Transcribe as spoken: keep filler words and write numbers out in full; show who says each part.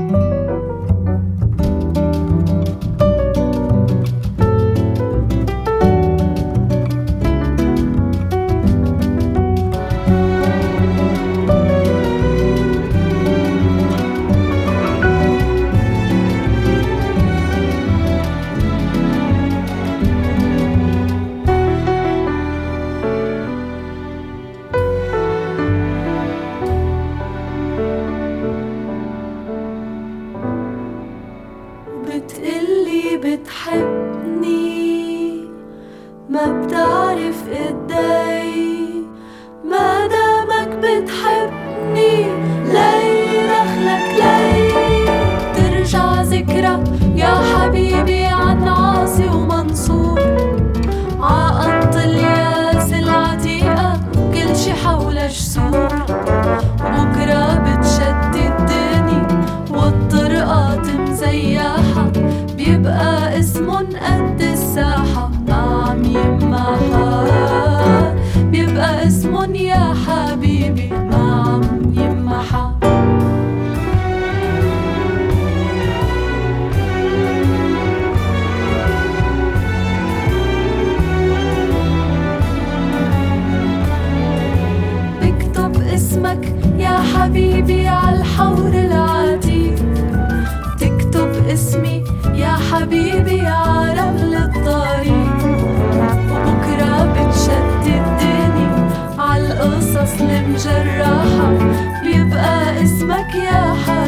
Speaker 1: بتقلي بتحبني ما بتعرف قدي، ما دامك بتحبني لي دخلك لي. ترجع ذكرى يا حبيبي عن عاصي ومنصور، ع أنطلياس العتيقة كل شي حولها جسور. بكرة بتشتتني والطرقات مزيحة، بيبقى اسمن قد الساحة ما عم يمحى. بيبقى اسمن يا حبيبي ما عم يمحى. بكتب اسمك يا حبيبي عالحور العتيق، تكتب اسمي يا حبيبي عرمل الطريق. وبكرة بتشتتني عالقصص المجرحة، بيبقى اسمك يا حبيبي